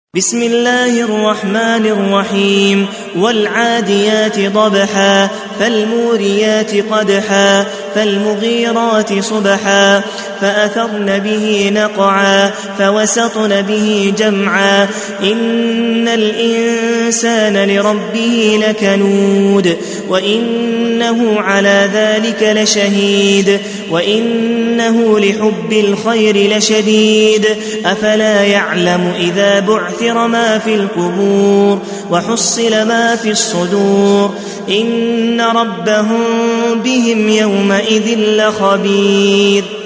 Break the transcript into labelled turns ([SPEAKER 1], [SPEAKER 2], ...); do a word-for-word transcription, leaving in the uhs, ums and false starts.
[SPEAKER 1] بسم الله الرحمن الرحيم والعاديات ضبحا فالموريات قدحا فالمغيرات صبحا فأثرن به نقعا فوسطن به جمعا إن الإنسان لربه لكنود وإنه على ذلك لشهيد وإنه لحب الخير لشديد أفلا يعلم إذا بعثر ما في القبور وحصل ما في الصدور إن ربهم بهم يومئذ لخبير.